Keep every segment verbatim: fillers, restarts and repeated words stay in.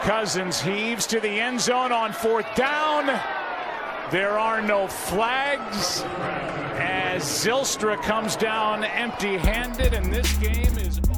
Cousins heaves to the end zone on fourth down. There are no flags as Zylstra comes down empty-handed, and this game is over.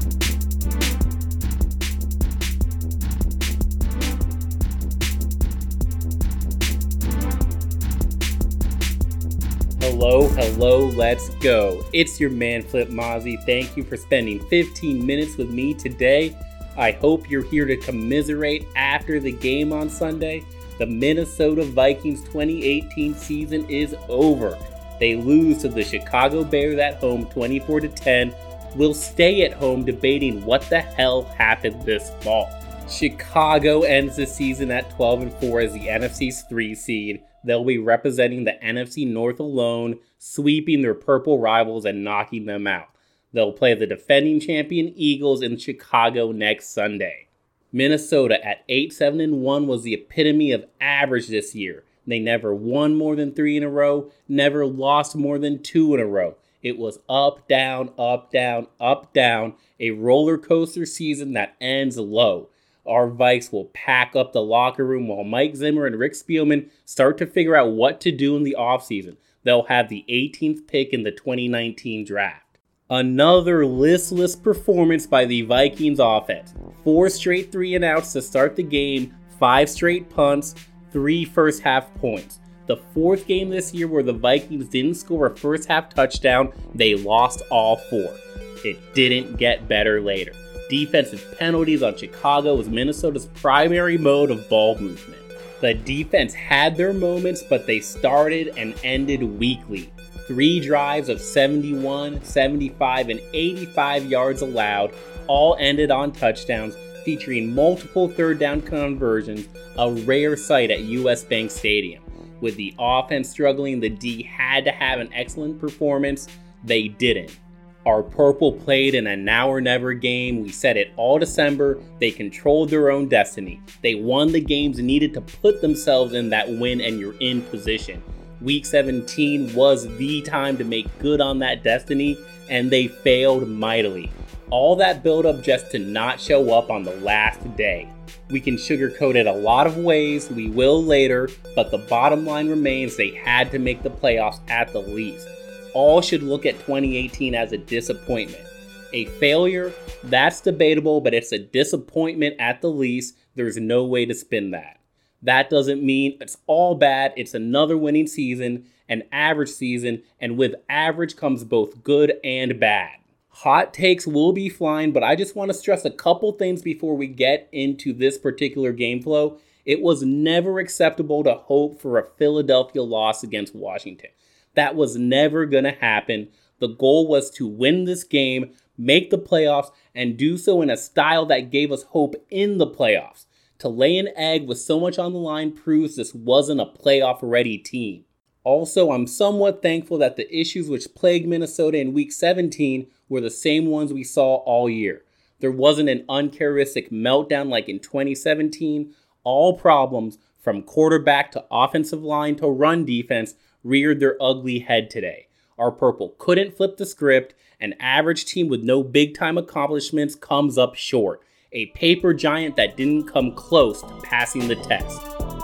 Hello, hello, let's go. It's your man, Flip Mozzie. Thank you for spending fifteen minutes with me today. I hope you're here to commiserate after the game on Sunday. The Minnesota Vikings twenty eighteen season is over. They lose to the Chicago Bears at home twenty-four to ten. We'll stay at home debating what the hell happened this fall. Chicago ends the season at twelve and four as the N F C's three seed. They'll be representing the N F C North alone, sweeping their purple rivals and knocking them out. They'll play the defending champion Eagles in Chicago next Sunday. Minnesota at eight seven and one was the epitome of average this year. They never won more than three in a row, never lost more than two in a row. It was up, down, up, down, up, down, a roller coaster season that ends low. Our Vikes will pack up the locker room while Mike Zimmer and Rick Spielman start to figure out what to do in the offseason. They'll have the eighteenth pick in the twenty nineteen draft. Another listless performance by the Vikings offense. Four straight three and outs to start the game, five straight punts, three first half points. The fourth game this year where the Vikings didn't score a first half touchdown, they lost all four. It didn't get better later. Defensive penalties on Chicago was Minnesota's primary mode of ball movement. The defense had their moments, but they started and ended weakly. Three drives of seventy-one, seventy-five, and eighty-five yards allowed, all ended on touchdowns, featuring multiple third down conversions, a rare sight at U S Bank Stadium. With the offense struggling, the D had to have an excellent performance. They didn't. Our Purple played in a now or never game. We said it all December. They controlled their own destiny. They won the games needed to put themselves in that win, and you're in position. Week seventeen was the time to make good on that destiny, and they failed mightily. All that build-up just to not show up on the last day. We can sugarcoat it a lot of ways, we will later, but the bottom line remains they had to make the playoffs at the least. All should look at twenty eighteen as a disappointment. A failure, that's debatable, but it's a disappointment at the least. There's no way to spin that. That doesn't mean it's all bad. It's another winning season, an average season, and with average comes both good and bad. Hot takes will be flying, but I just want to stress a couple things before we get into this particular game flow. It was never acceptable to hope for a Philadelphia loss against Washington. That was never going to happen. The goal was to win this game, make the playoffs, and do so in a style that gave us hope in the playoffs. To lay an egg with so much on the line proves this wasn't a playoff-ready team. Also, I'm somewhat thankful that the issues which plagued Minnesota in Week seventeen were the same ones we saw all year. There wasn't an uncharacteristic meltdown like in twenty seventeen. All problems, from quarterback to offensive line to run defense, reared their ugly head today. Our Purple couldn't flip the script. An average team with no big-time accomplishments comes up short. A paper giant that didn't come close to passing the test.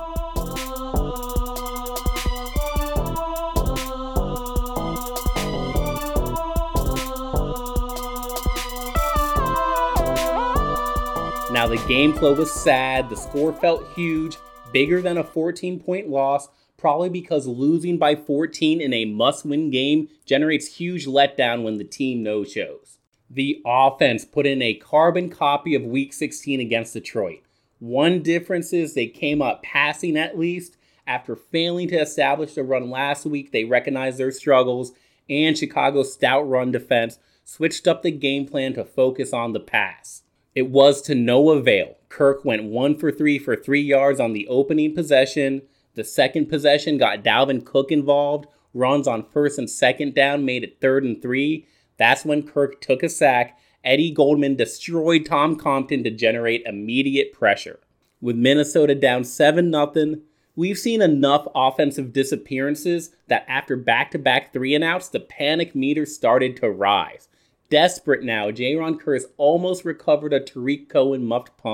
Now the game flow was sad, the score felt huge, bigger than a fourteen-point loss, probably because losing by fourteen in a must-win game generates huge letdown when the team no-shows. The offense put in a carbon copy of Week sixteen against Detroit. One difference is they came up passing at least. After failing to establish the run last week, they recognized their struggles, and Chicago's stout run defense switched up the game plan to focus on the pass. It was to no avail. Kirk went one for three for three yards on the opening possession. The second possession got Dalvin Cook involved. Runs on first and second down made it third and three. That's when Kirk took a sack. Eddie Goldman destroyed Tom Compton to generate immediate pressure. With Minnesota down seven nothing, we've seen enough offensive disappearances that after back-to-back three and outs, the panic meter started to rise. Desperate now, Jaron Curse almost recovered a Tariq Cohen muffed punt.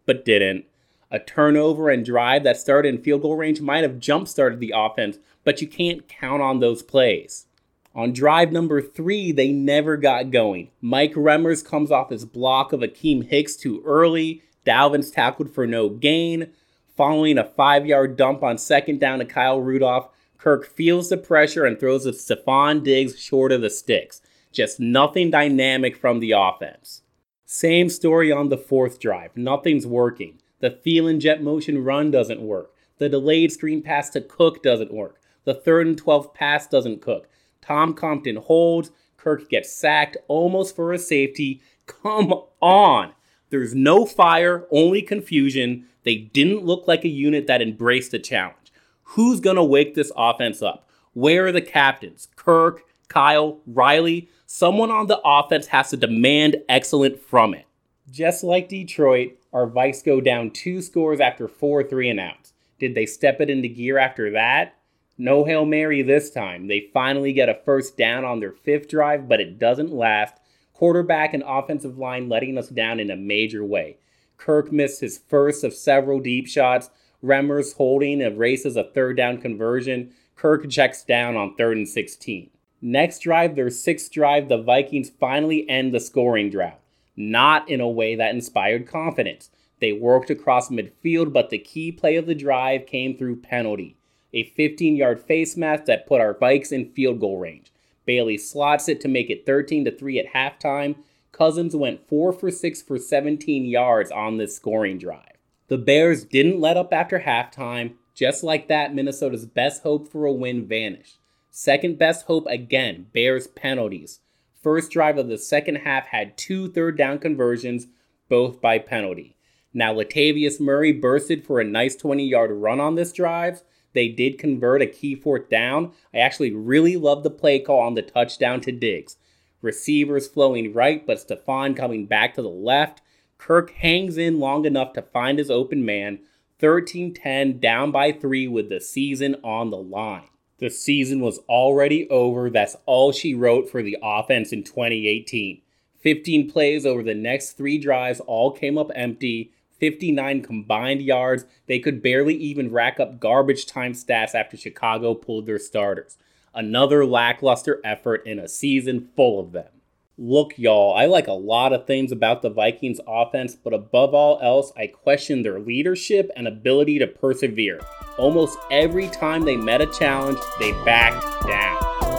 but didn't. A turnover and drive that started in field goal range might have jump-started the offense, but you can't count on those plays. On drive number three, they never got going. Mike Remmers comes off his block of Akeem Hicks too early. Dalvin's tackled for no gain. Following a five-yard dump on second down to Kyle Rudolph, Kirk feels the pressure and throws a Stephon Diggs short of the sticks. Just nothing dynamic from the offense. Same story on the fourth drive. Nothing's working. The Thielen jet motion run doesn't work. The delayed screen pass to Cook doesn't work. The third and twelve pass doesn't cook. Tom Compton holds. Kirk gets sacked almost for a safety. Come on. There's no fire, only confusion. They didn't look like a unit that embraced the challenge. Who's going to wake this offense up? Where are the captains? Kirk, Kyle, Riley? Someone on the offense has to demand excellence from it. Just like Detroit, our Vikes go down two scores after four three and outs. Did they step it into gear after that? No Hail Mary this time. They finally get a first down on their fifth drive, but it doesn't last. Quarterback and offensive line letting us down in a major way. Kirk missed his first of several deep shots. Remmers holding erases a third down conversion. Kirk checks down on third and sixteen. Next drive, their sixth drive, the Vikings finally end the scoring drought. Not in a way that inspired confidence. They worked across midfield, but the key play of the drive came through penalty. A fifteen-yard face mask that put our Vikes in field goal range. Bailey slots it to make it thirteen to three at halftime. Cousins went four for six for seventeen yards on this scoring drive. The Bears didn't let up after halftime. Just like that, Minnesota's best hope for a win vanished. Second best hope again, Bears penalties. First drive of the second half had two third down conversions, both by penalty. Now Latavius Murray bursted for a nice twenty-yard run on this drive. They did convert a key fourth down. I actually really love the play call on the touchdown to Diggs. Receivers flowing right, but Stephon coming back to the left. Kirk hangs in long enough to find his open man. thirteen ten, down by three with the season on the line. The season was already over. That's all she wrote for the offense in twenty eighteen. fifteen plays over the next three drives all came up empty. fifty-nine combined yards. They could barely even rack up garbage time stats after Chicago pulled their starters. Another lackluster effort in a season full of them. Look, y'all, I like a lot of things about the Vikings offense, but above all else, I question their leadership and ability to persevere. Almost every time they met a challenge, they backed down.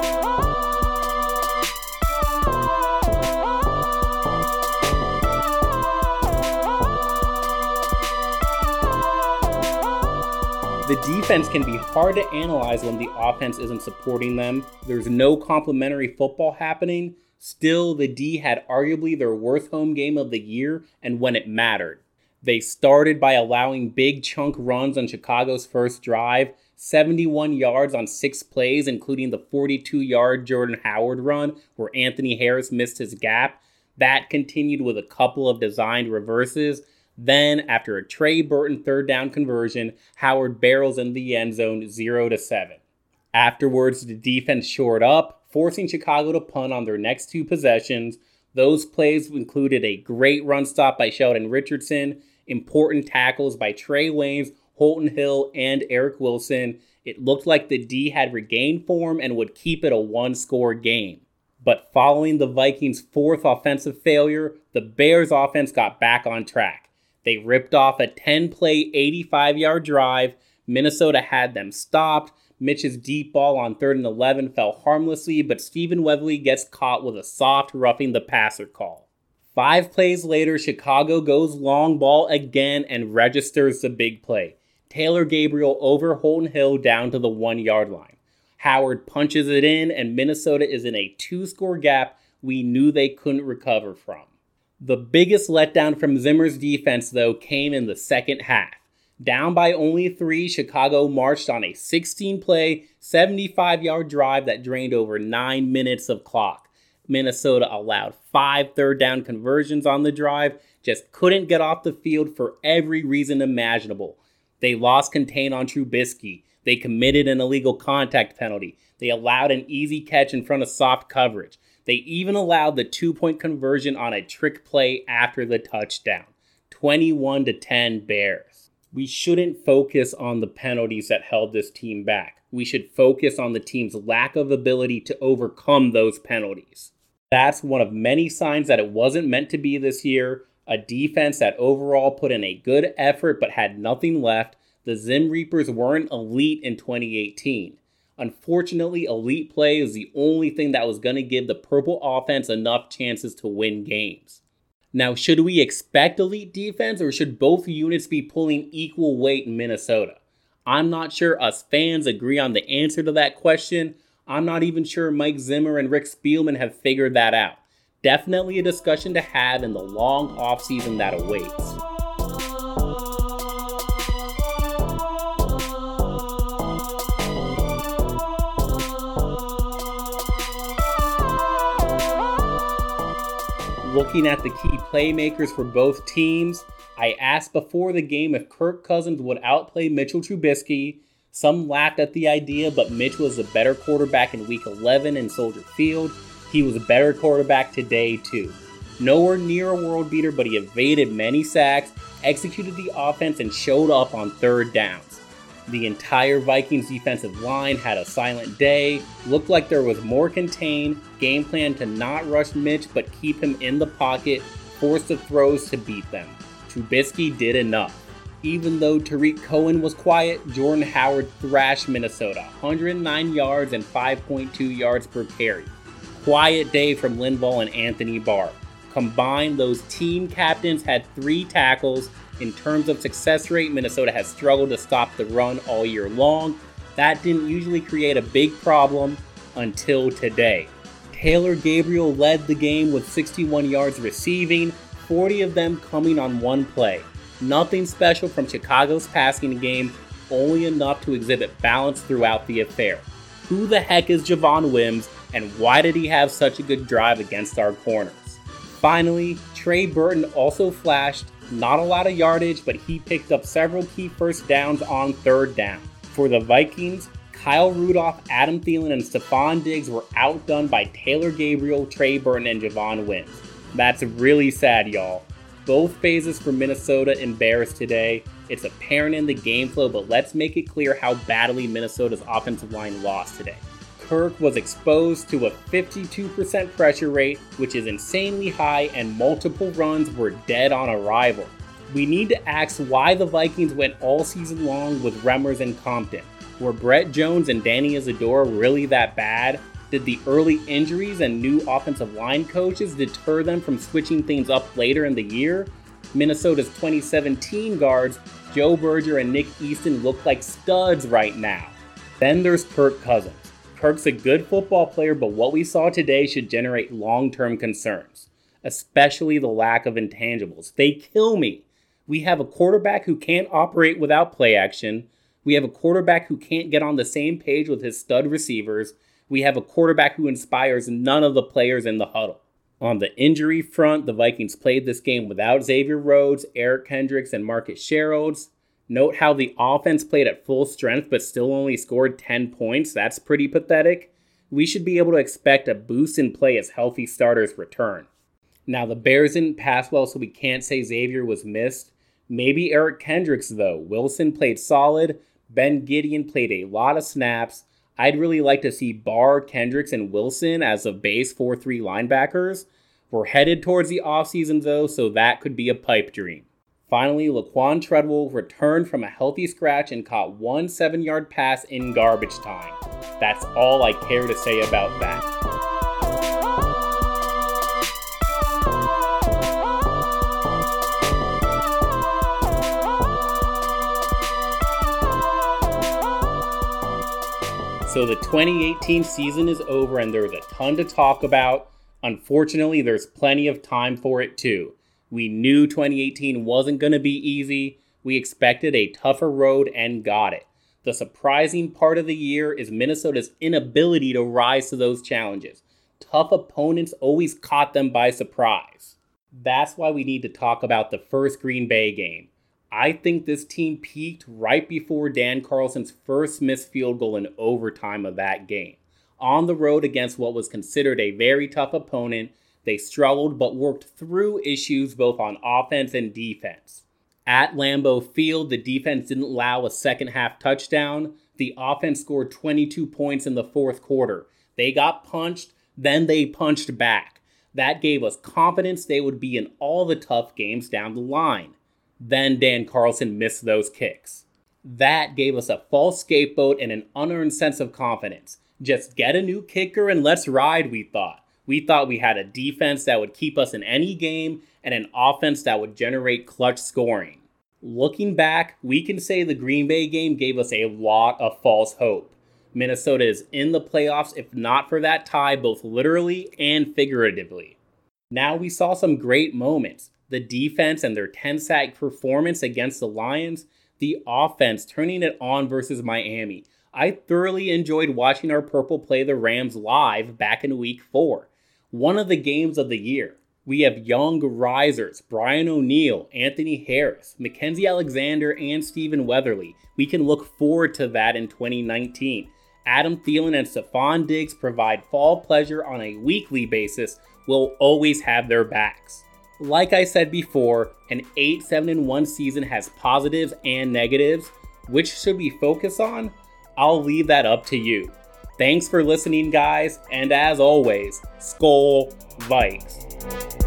The defense can be hard to analyze when the offense isn't supporting them. There's no complimentary football happening. Still, the D had arguably their worst home game of the year and when it mattered. They started by allowing big chunk runs on Chicago's first drive, seventy-one yards on six plays, including the forty-two-yard Jordan Howard run where Anthony Harris missed his gap. That continued with a couple of designed reverses. Then, after a Trey Burton third down conversion, Howard barrels in the end zone zero to seven. Afterwards, the defense shored up, forcing Chicago to punt on their next two possessions. Those plays included a great run stop by Sheldon Richardson, important tackles by Trey Waynes, Holton Hill, and Eric Wilson. It looked like the D had regained form and would keep it a one-score game. But following the Vikings' fourth offensive failure, the Bears' offense got back on track. They ripped off a ten-play, eighty-five-yard drive. Minnesota had them stopped. Mitch's deep ball on third and eleven fell harmlessly, but Stephen Weatherly gets caught with a soft roughing the passer call. Five plays later, Chicago goes long ball again and registers the big play. Taylor Gabriel over Holton Hill down to the one-yard line. Howard punches it in, and Minnesota is in a two-score gap we knew they couldn't recover from. The biggest letdown from Zimmer's defense, though, came in the second half. Down by only three, Chicago marched on a sixteen-play, seventy-five-yard drive that drained over nine minutes of clock. Minnesota allowed five third-down conversions on the drive, just couldn't get off the field for every reason imaginable. They lost contain on Trubisky. They committed an illegal contact penalty. They allowed an easy catch in front of soft coverage. They even allowed the two-point conversion on a trick play after the touchdown. twenty-one to ten Bears. We shouldn't focus on the penalties that held this team back. We should focus on the team's lack of ability to overcome those penalties. That's one of many signs that it wasn't meant to be this year. A defense that overall put in a good effort but had nothing left. The Zim Reapers weren't elite in twenty eighteen. Unfortunately, elite play is the only thing that was going to give the Purple offense enough chances to win games. Now, should we expect elite defense, or should both units be pulling equal weight in Minnesota? I'm not sure us fans agree on the answer to that question. I'm not even sure Mike Zimmer and Rick Spielman have figured that out. Definitely a discussion to have in the long offseason that awaits. Looking at the key playmakers for both teams, I asked before the game if Kirk Cousins would outplay Mitchell Trubisky. Some laughed at the idea, but Mitch was a better quarterback in week eleven in Soldier Field. He was a better quarterback today too. Nowhere near a world beater, but he evaded many sacks, executed the offense, and showed up on third downs. The entire Vikings defensive line had a silent day, looked like there was more contained, game plan to not rush Mitch but keep him in the pocket, force the throws to beat them. Trubisky did enough. Even though Tariq Cohen was quiet, Jordan Howard thrashed Minnesota, one hundred nine yards and five point two yards per carry. Quiet day from Linval and Anthony Barr. Combined, those team captains had three tackles. In terms of success rate, Minnesota has struggled to stop the run all year long. That didn't usually create a big problem until today. Taylor Gabriel led the game with sixty-one yards receiving, forty of them coming on one play. Nothing special from Chicago's passing game, only enough to exhibit balance throughout the affair. Who the heck is Javon Wims, and why did he have such a good drive against our corners? Finally, Trey Burton also flashed. Not a lot of yardage, but he picked up several key first downs on third down. For the Vikings, Kyle Rudolph, Adam Thielen, and Stephon Diggs were outdone by Taylor Gabriel, Trey Burton, and Javon Wims. That's really sad, y'all. Both phases for Minnesota embarrassed today. It's apparent in the game flow, but let's make it clear how badly Minnesota's offensive line lost today. Kirk was exposed to a fifty-two percent pressure rate, which is insanely high, and multiple runs were dead on arrival. We need to ask why the Vikings went all season long with Remmers and Compton. Were Brett Jones and Danny Isidora really that bad? Did the early injuries and new offensive line coaches deter them from switching things up later in the year? Minnesota's twenty seventeen guards, Joe Berger and Nick Easton, look like studs right now. Then there's Kirk Cousins. Kirk's a good football player, but what we saw today should generate long-term concerns, especially the lack of intangibles. They kill me. We have a quarterback who can't operate without play action. We have a quarterback who can't get on the same page with his stud receivers. We have a quarterback who inspires none of the players in the huddle. On the injury front, the Vikings played this game without Xavier Rhodes, Eric Kendricks, and Marcus Sherrod. Note how the offense played at full strength but still only scored ten points. That's pretty pathetic. We should be able to expect a boost in play as healthy starters return. Now, the Bears didn't pass well, so we can't say Xavier was missed. Maybe Eric Kendricks, though. Wilson played solid. Ben Gideon played a lot of snaps. I'd really like to see Barr, Kendricks, and Wilson as a base four three linebackers. We're headed towards the offseason, though, so that could be a pipe dream. Finally, Laquan Treadwell returned from a healthy scratch and caught one seven-yard pass in garbage time. That's all I care to say about that. So the twenty eighteen season is over and there's a ton to talk about. Unfortunately, there's plenty of time for it too. We knew twenty eighteen wasn't going to be easy. We expected a tougher road and got it. The surprising part of the year is Minnesota's inability to rise to those challenges. Tough opponents always caught them by surprise. That's why we need to talk about the first Green Bay game. I think this team peaked right before Dan Carlson's first missed field goal in overtime of that game. On the road against what was considered a very tough opponent, They struggled but worked through issues both on offense and defense. At Lambeau Field, the defense didn't allow a second half touchdown. The offense scored twenty-two points in the fourth quarter. They got punched, then they punched back. That gave us confidence they would be in all the tough games down the line. Then Dan Carlson missed those kicks. That gave us a false scapegoat and an unearned sense of confidence. Just get a new kicker and let's ride, we thought. We thought we had a defense that would keep us in any game and an offense that would generate clutch scoring. Looking back, we can say the Green Bay game gave us a lot of false hope. Minnesota is in the playoffs if not for that tie, both literally and figuratively. Now we saw some great moments. The defense and their ten-sack performance against the Lions, the offense turning it on versus Miami. I thoroughly enjoyed watching our Purple play the Rams live back in week four. One of the games of the year. We have young risers, Brian O'Neill, Anthony Harris, Mackenzie Alexander, and Stephen Weatherly. We can look forward to that in twenty nineteen. Adam Thielen and Stephon Diggs provide fall pleasure on a weekly basis. We'll always have their backs. Like I said before, an eight seven one season has positives and negatives. Which should we focus on? I'll leave that up to you. Thanks for listening, guys, and as always, Skol Vikes.